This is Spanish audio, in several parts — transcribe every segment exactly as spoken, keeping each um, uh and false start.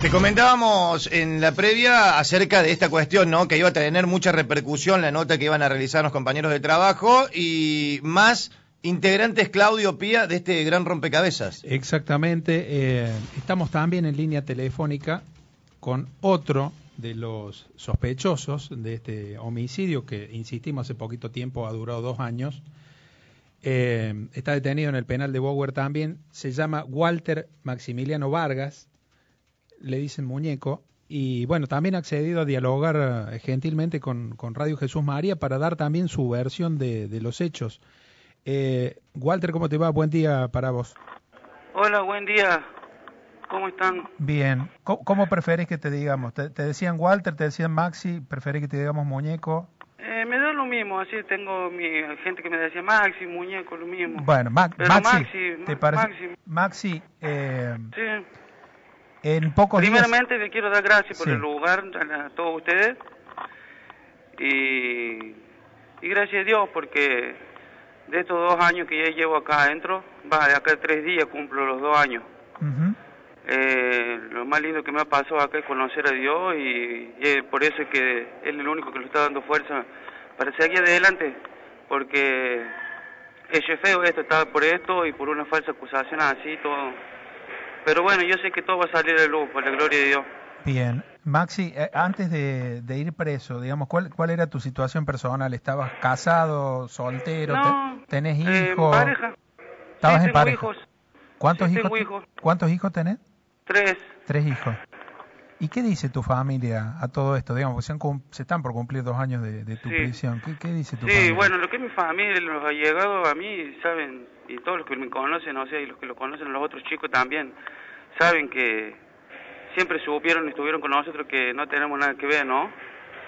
Te comentábamos en la previa acerca de esta cuestión, ¿no? Que iba a tener mucha repercusión la nota que iban a realizar los compañeros de trabajo y más integrantes, Claudio Pía, de este gran rompecabezas. Exactamente. Eh, estamos también en línea telefónica con otro de los sospechosos de este homicidio que, insistimos, hace poquito tiempo ha durado dos años. Eh, está detenido en el penal de Bower también. Se llama Walter Maximiliano Vargas. Le dicen muñeco, y bueno, también ha accedido a dialogar uh, gentilmente con, con Radio Jesús María para dar también su versión de, de los hechos. Eh, Walter, ¿cómo te va? Buen día para vos. Hola, buen día. ¿Cómo están? Bien. ¿Cómo, cómo preferís que te digamos? ¿Te, te decían Walter, te decían Maxi? ¿Preferís que te digamos muñeco? Eh, me da lo mismo, así tengo mi gente que me decía Maxi, muñeco, lo mismo. Bueno, Ma Pero Maxi, Maxi, ¿te parece? Maxi. Maxi, eh... Sí. En pocos Primeramente días... le quiero dar gracias por sí. el lugar a, a todos ustedes y, y gracias a Dios porque de estos dos años que ya llevo acá adentro, va, de acá tres días cumplo los dos años. Uh-huh. eh, lo más lindo que me ha pasado acá es conocer a Dios y, y por eso es que Él es el único que le está dando fuerza para seguir adelante, porque es feo esto, estaba por esto y por una falsa acusación así, todo. Pero bueno, yo sé que todo va a salir de luz, por la gloria de Dios. Bien. Maxi, eh, antes de, de ir preso, digamos, ¿cuál, ¿cuál era tu situación personal? ¿Estabas casado, soltero? No, te, ¿Tenés hijos? Eh, en pareja. ¿Estabas sí, en pareja? Hijos. ¿Cuántos, sí, hijos tengo hijos? ¿Cuántos hijos tenés? Tres. Tres hijos. ¿Y qué dice tu familia a todo esto? Digamos, se, han, se están por cumplir dos años de, de tu sí. prisión. ¿Qué, ¿Qué dice tu sí, familia? Sí, bueno, lo que mi familia, los allegados a mí, saben, y todos los que me conocen, o sea, y los que lo conocen, los otros chicos también, saben que siempre supieron y estuvieron con nosotros que no tenemos nada que ver, ¿no?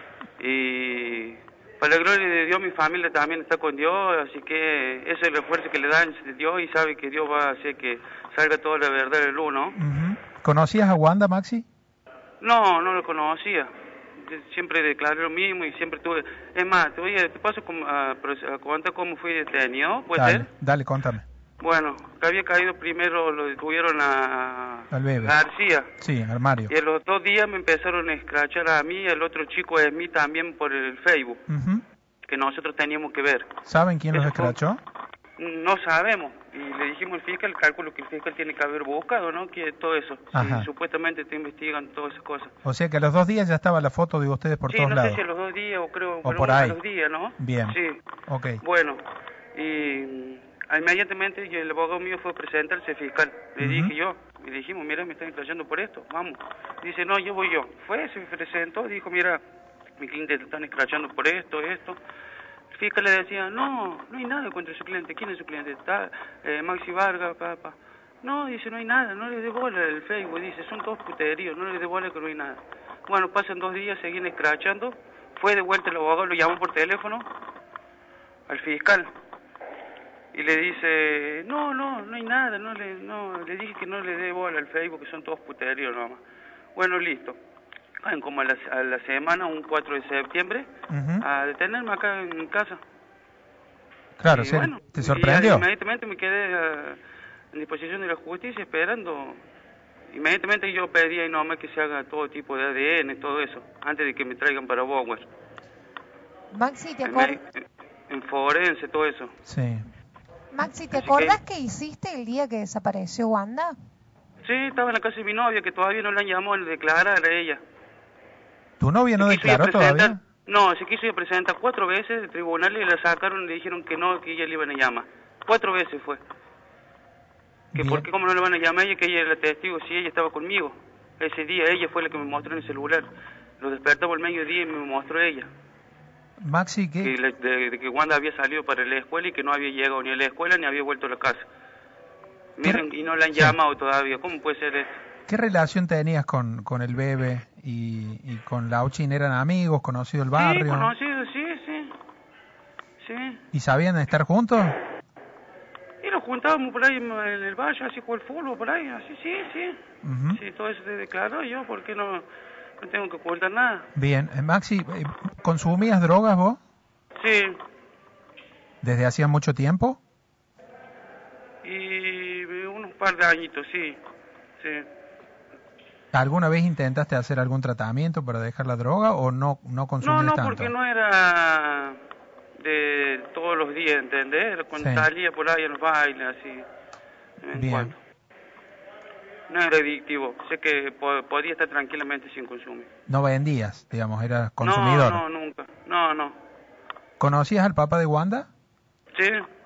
Y para la gloria de Dios, mi familia también está con Dios, así que ese es el esfuerzo que le dan de Dios y sabe que Dios va a hacer que salga toda la verdad de luz, ¿no? Uh-huh. ¿Conocías a Wanda, Maxi? No, no lo conocía. Siempre declaré lo mismo y siempre tuve... Es más, te, voy a, te paso a, a contar cómo fui detenido, ¿puede dale, ser? Dale, contame. Bueno, que había caído primero, lo detuvieron a, al bebé. García. Sí, al Mario. Y a los dos días me empezaron a escrachar a mí y al otro chico a mí también por el Facebook, uh-huh. que nosotros teníamos que ver. ¿Saben quién los escrachó? Fue, no sabemos. Y le dijimos al fiscal, cálculo que el fiscal tiene que haber buscado, ¿no? Que todo eso. Y supuestamente te investigan todas esas cosas. O sea que a los dos días ya estaba la foto de ustedes por sí, todos no lados. Sí, no sé si a los dos días o creo... O por ahí. A los días, ¿no? Bien. Sí. Ok. Bueno, y... inmediatamente el abogado mío fue a presentarse fiscal. Le uh-huh. dije yo, le dijimos, mira, me están escrachando por esto, vamos. Dice, no, yo voy yo. Fue, se presentó, dijo, mira, mi cliente te están escrachando por esto, esto. El fiscal le decía, no, no hay nada contra su cliente. ¿Quién es su cliente? Está eh, Maxi Vargas, papá. No, dice, no hay nada, no le dé bola el Facebook. Dice, son todos puteríos, no le dé bola que no hay nada. Bueno, pasan dos días, seguían escrachando. Fue de vuelta el abogado, lo llamó por teléfono al fiscal. Y le dice, no, no, no hay nada, no le no le dije que no le dé bola al Facebook, que son todos puteríos nomás. Bueno, listo. Caen como a la, a la semana, un cuatro de septiembre, uh-huh. a detenerme acá en casa. Claro, y, sí. Bueno, ¿te sorprendió? Y inmediatamente me quedé uh, en disposición de la justicia esperando. Inmediatamente yo pedí ahí nomás que se haga todo tipo de A D N, todo eso, antes de que me traigan para Bower. Maxi, ¿te acuerdas? En, en forense, todo eso. Sí. Maxi, ¿te acordás que... que hiciste el día que desapareció Wanda? Sí, estaba en la casa de mi novia, que todavía no la llamó a declarar a ella. ¿Tu novia no declaró todavía? No, se quiso ir a presentar cuatro veces de tribunal y la sacaron y le dijeron que no, que ella le iban a llamar. Cuatro veces fue. Que por qué, cómo no le van a llamar a ella, que ella era la testigo, si ella estaba conmigo. Ese día ella fue la que me mostró en el celular. Lo despertaba al mediodía y me mostró ella. Maxi, ¿qué? Que, de, de que Wanda había salido para la escuela y que no había llegado ni a la escuela ni había vuelto a la casa. Miren, y no la han sí. llamado todavía. ¿Cómo puede ser esto? ¿Qué relación tenías con, con el bebé y, y con Lauchin? ¿Eran amigos, conocidos del barrio? Sí, conocidos, sí, sí. Sí. ¿Y sabían estar juntos? Y nos juntábamos por ahí en el barrio, así con el fútbol, por ahí, así, sí, sí. Uh-huh. Sí, todo eso se declaró yo, porque no, no tengo que ocultar nada. Bien, eh, Maxi, ¿consumías drogas vos? Sí. ¿Desde hacía mucho tiempo? Y unos par de añitos, sí, sí. ¿Alguna vez intentaste hacer algún tratamiento para dejar la droga o no no consumías No, no, tanto? porque no era de todos los días, ¿entendés? Era cuando Sí. salía por ahí en los bailes, así. de vez en Bien. cuando. No era adictivo, sé que po- podía estar tranquilamente sin consumir. No vendías, digamos, eras consumidor. No, no, nunca. No, no. ¿Conocías al papá de Wanda? Sí.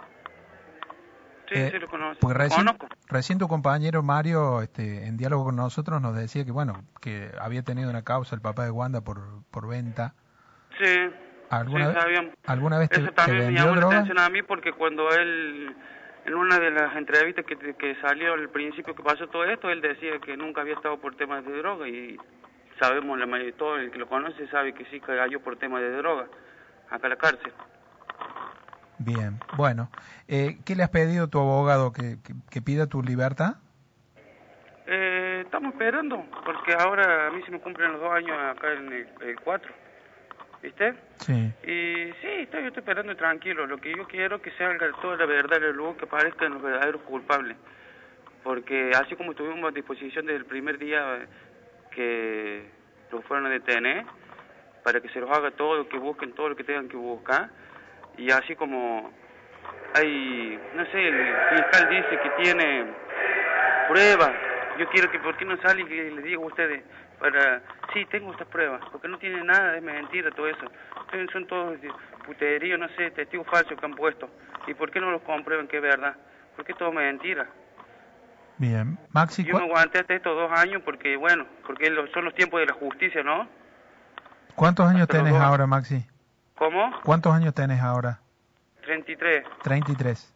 Sí, Eh, sí lo conozco. Porque Lo recién, conozco. recién tu compañero Mario, este, en diálogo con nosotros, nos decía que, bueno, que había tenido una causa el papá de Wanda por, por venta. Sí. ¿Alguna, sí, vez, sabíamos. ¿alguna vez te, Eso te también me vendió llamó la droga? atención a mí porque cuando él, en una de las entrevistas que, que salió al principio que pasó todo esto, él decía que nunca había estado por temas de droga y sabemos, la mayoría, todo el que lo conoce sabe que sí cayó por temas de droga, acá a la cárcel. Bien, bueno. Eh, ¿Qué le has pedido a tu abogado? ¿Que, que, que pida tu libertad? Eh, estamos esperando, porque ahora a mí se me cumplen los dos años acá en el, el cuatro, ¿viste? Sí. Y sí, estoy, yo estoy esperando tranquilo. Lo que yo quiero es que salga toda la verdad de luz, que aparezcan los verdaderos culpables. Porque así como estuvimos a disposición desde el primer día que los fueron a detener, para que se los haga todo, que busquen todo lo que tengan que buscar, y así como hay, no sé, el fiscal dice que tiene pruebas, yo quiero que, ¿por qué no sale y que les diga a ustedes? Para, sí, tengo estas pruebas, porque no tiene nada, es mentira todo eso. Son, son todos puteríos, no sé, testigos falsos que han puesto. ¿Y por qué no los comprueban que es verdad? Porque es todo mentira. Bien. Maxi, Yo me aguanté hasta estos dos años porque, bueno, porque lo- son los tiempos de la justicia, ¿no? ¿cuántos años hasta los tenés dos. ahora, Maxi? ¿Cómo? ¿Cuántos años tenés ahora? treinta y tres. treinta y tres.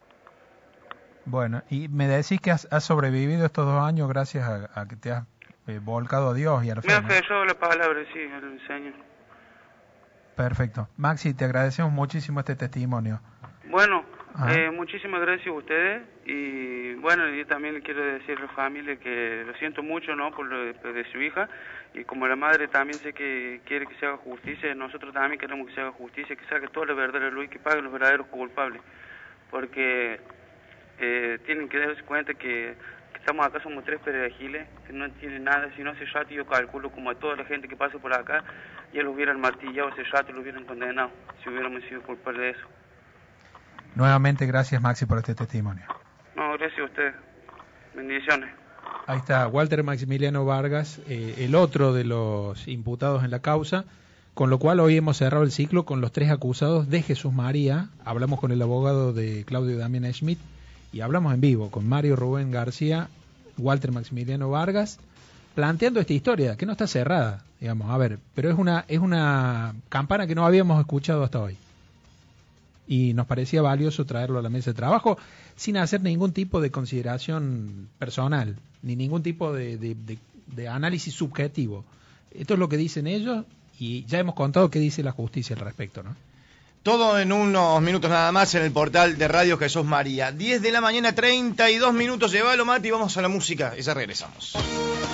Bueno, y me decís que has, has sobrevivido estos dos años gracias a, a que te has eh, volcado a Dios y a la Me fe, ¿no? afectó la palabra, sí, el Señor. Perfecto. Maxi, te agradecemos muchísimo este testimonio. Bueno, Ajá. eh, muchísimas gracias a ustedes y bueno, yo también le quiero decir a la familia que lo siento mucho, ¿no?, por lo de, de su hija, y como la madre también sé que quiere que se haga justicia, nosotros también queremos que se haga justicia, que saque toda la verdad de la luz y que paguen los verdaderos culpables, porque eh, tienen que darse cuenta que, que estamos acá, somos tres perejiles, que no tienen nada, si no hace rato yo calculo como a toda la gente que pasa por acá, ya los hubieran martillado hace rato, los hubieran condenado, si hubiéramos sido culpables de eso. Nuevamente, gracias, Maxi, por este testimonio. No, gracias a usted. Bendiciones. Ahí está Walter Maximiliano Vargas, eh, el otro de los imputados en la causa, con lo cual hoy hemos cerrado el ciclo con los tres acusados de Jesús María. Hablamos con el abogado de Claudio Damián Schmidt y hablamos en vivo con Mario Rubén García, Walter Maximiliano Vargas, planteando esta historia, que no está cerrada, digamos, a ver, pero es una, es una campana que no habíamos escuchado hasta hoy. Y nos parecía valioso traerlo a la mesa de trabajo sin hacer ningún tipo de consideración personal, ni ningún tipo de, de, de, de análisis subjetivo. Esto es lo que dicen ellos y ya hemos contado qué dice la justicia al respecto, ¿no? Todo en unos minutos nada más en el portal de Radio Jesús María. diez de la mañana, treinta y dos minutos. Llévalo, Mati, vamos a la música y ya regresamos.